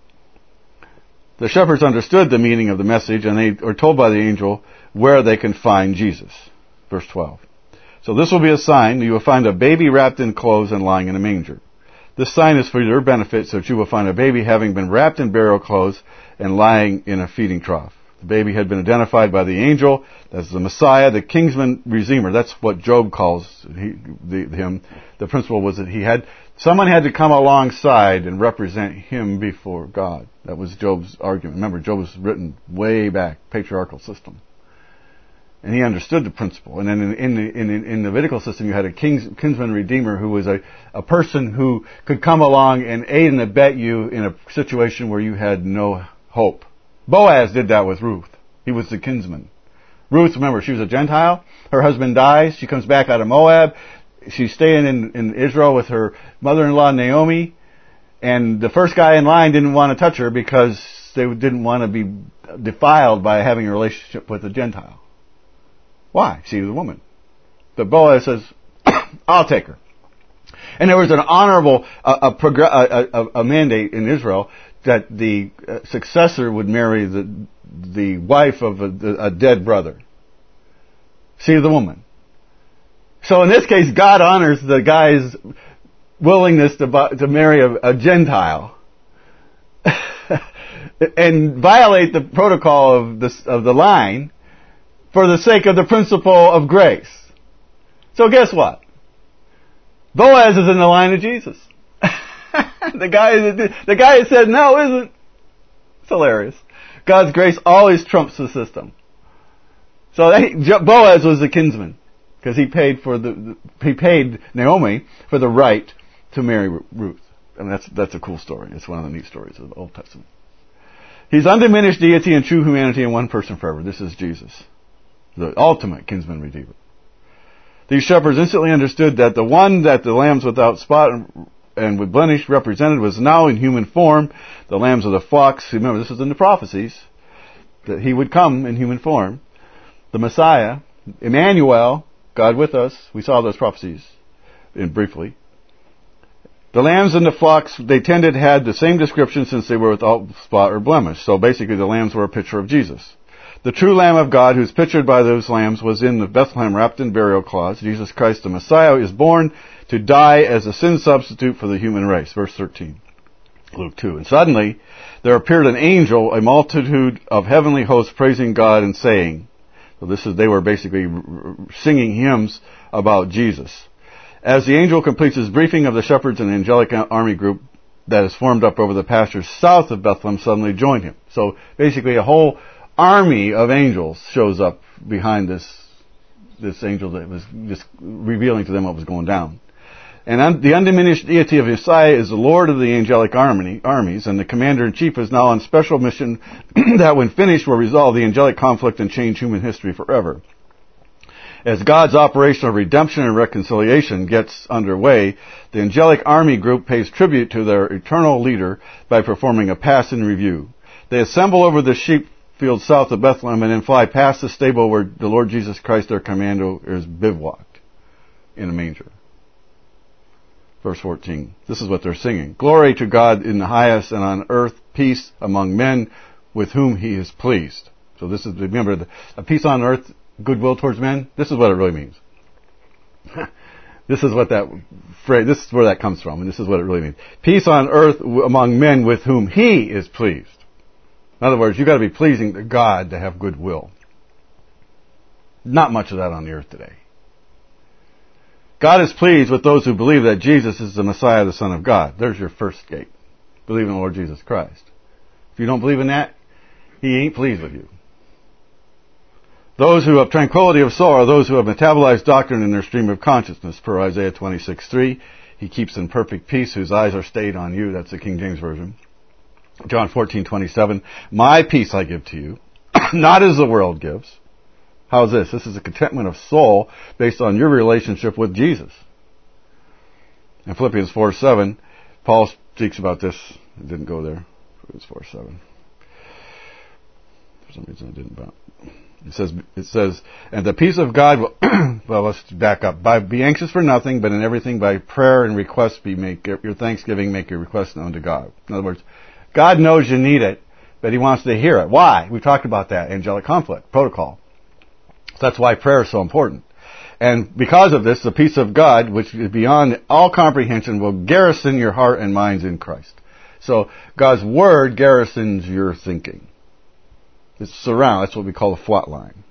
The shepherds understood the meaning of the message, and they are told by the angel where they can find Jesus. Verse twelve. So this will be a sign. You will find a baby wrapped in clothes and lying in a manger. This sign is for your benefit, so that you will find a baby having been wrapped in burial clothes and lying in a feeding trough. The baby had been identified by the angel as the Messiah, the kinsman redeemer. That's what Job calls he, the, him. The principle was that he had someone had to come alongside and represent him before God. That was Job's argument. Remember, Job was written way back, patriarchal system. And he understood the principle. And then in, in, the, in, in the Levitical system, you had a kings, kinsman redeemer who was a, a person who could come along and aid and abet you in a situation where you had no hope. Boaz did that with Ruth. He was the kinsman. Ruth, remember, she was a Gentile. Her husband dies. She comes back out of Moab. She's staying in, in Israel with her mother-in-law, Naomi. And the first guy in line didn't want to touch her because they didn't want to be defiled by having a relationship with a Gentile. Why? She was a woman. But Boaz says, I'll take her. And there was an honorable a, a, a, a, a mandate in Israel that the successor would marry the the wife of a, a dead brother. See the woman. So in this case, God honors the guy's willingness to to marry a, a Gentile and violate the protocol of the of the line for the sake of the principle of grace. So guess what? Boaz is in the line of Jesus. the guy the guy who said no isn't. It's hilarious. God's grace always trumps the system. So they, Boaz was the kinsman because he paid for the he paid Naomi for the right to marry Ruth. And that's that's a cool story. It's one of the neat stories of the Old Testament. He's undiminished deity and true humanity in one person forever. This is Jesus, the ultimate kinsman redeemer. These shepherds instantly understood that the one that the lambs without spot and with blemish represented was now in human form, the lambs of the flocks. Remember, this is in the prophecies, that he would come in human form. The Messiah, Emmanuel, God with us. We saw those prophecies in briefly. The lambs and the flocks they tended had the same description since they were without spot or blemish. So basically the lambs were a picture of Jesus. The true Lamb of God, who's pictured by those lambs, was in the Bethlehem wrapped in burial cloths. Jesus Christ, the Messiah, is born to die as a sin substitute for the human race. Verse thirteen, Luke two. And suddenly there appeared an angel, a multitude of heavenly hosts praising God and saying, so this is, they were basically singing hymns about Jesus. As the angel completes his briefing of the shepherds, an angelic army group that is formed up over the pastures south of Bethlehem suddenly joined him. So basically a whole army of angels shows up behind this this angel that was just revealing to them what was going down. And un, the undiminished deity of Messiah is the Lord of the angelic army, armies, and the commander-in-chief is now on special mission that when finished will resolve the angelic conflict and change human history forever. As God's operation of redemption and reconciliation gets underway, the angelic army group pays tribute to their eternal leader by performing a pass-in review. They assemble over the sheep field south of Bethlehem and then fly past the stable where the Lord Jesus Christ, their commander, is bivouacked in a manger. Verse fourteen. This is what they're singing. Glory to God in the highest, and on earth peace among men with whom he is pleased. So this is, remember, the, a peace on earth, goodwill towards men. This is what it really means. This is what that phrase, this is where that comes from, and this is what it really means. Peace on earth among men with whom he is pleased. In other words, you've got to be pleasing to God to have goodwill. Not much of that on the earth today. God is pleased with those who believe that Jesus is the Messiah, the Son of God. There's your first gate. Believe in the Lord Jesus Christ. If you don't believe in that, he ain't pleased with you. Those who have tranquility of soul are those who have metabolized doctrine in their stream of consciousness, per Isaiah twenty-six three. He keeps in perfect peace whose eyes are stayed on you. That's the King James Version. John fourteen twenty-seven. My peace I give to you, not as the world gives. How's this? This is a contentment of soul based on your relationship with Jesus. In Philippians four seven, Paul speaks about this. It didn't go there. Philippians four seven. For some reason I didn't. But it says, it says, and the peace of God will, well, let's back up. By, be anxious for nothing, but in everything by prayer and request be make your thanksgiving, make your request known to God. In other words, God knows you need it, but he wants to hear it. Why? We've talked about that. Angelic conflict, protocol. So that's why prayer is so important. And because of this, the peace of God, which is beyond all comprehension, will garrison your heart and minds in Christ. So God's Word garrisons your thinking. It's surround. That's what we call a flat line.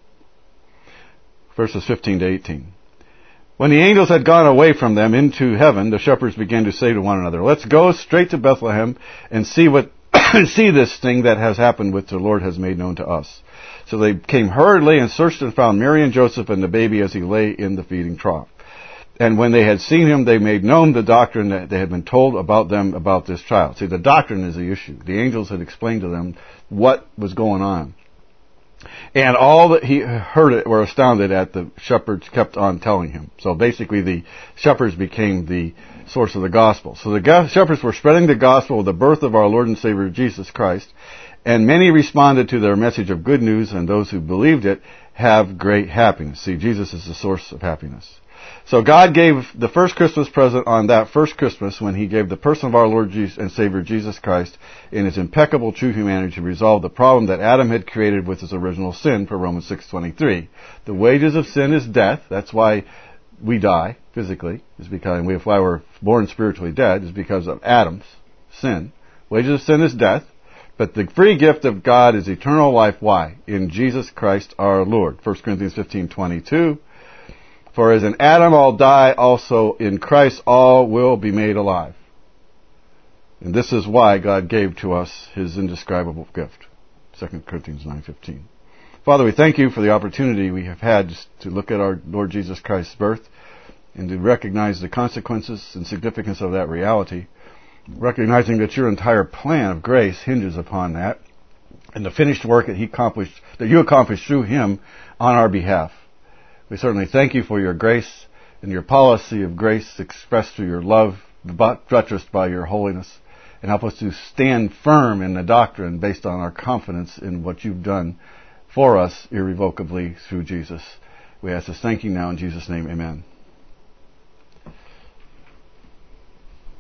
Verses fifteen to eighteen. When the angels had gone away from them into heaven, the shepherds began to say to one another, let's go straight to Bethlehem and see what see this thing that has happened which the Lord has made known to us. So they came hurriedly and searched and found Mary and Joseph and the baby as he lay in the feeding trough. And when they had seen him, they made known the doctrine that they had been told about them about this child. See, the doctrine is the issue. The angels had explained to them what was going on. And all that he heard it were astounded at, the shepherds kept on telling him. So basically the shepherds became the source of the gospel. So the shepherds were spreading the gospel of the birth of our Lord and Savior Jesus Christ. And many responded to their message of good news, and those who believed it have great happiness. See, Jesus is the source of happiness. So God gave the first Christmas present on that first Christmas when he gave the person of our Lord Jesus and Savior Jesus Christ in his impeccable true humanity to resolve the problem that Adam had created with his original sin, per Romans six twenty-three. The wages of sin is death. That's why we die physically, is because we, why we're born spiritually dead, is because of Adam's sin. Wages of sin is death. But the free gift of God is eternal life. Why? In Jesus Christ our Lord. First Corinthians fifteen twenty-two. For as in Adam all die, also in Christ all will be made alive. And this is why God gave to us his indescribable gift. Second Corinthians nine fifteen. Father, we thank you for the opportunity we have had to look at our Lord Jesus Christ's birth and to recognize the consequences and significance of that reality, recognizing that your entire plan of grace hinges upon that and the finished work that he accomplished, that you accomplished through him on our behalf. We certainly thank you for your grace and your policy of grace expressed through your love, buttressed by your holiness, and help us to stand firm in the doctrine based on our confidence in what you've done for us irrevocably through Jesus. We ask this thank you now in Jesus' name, amen.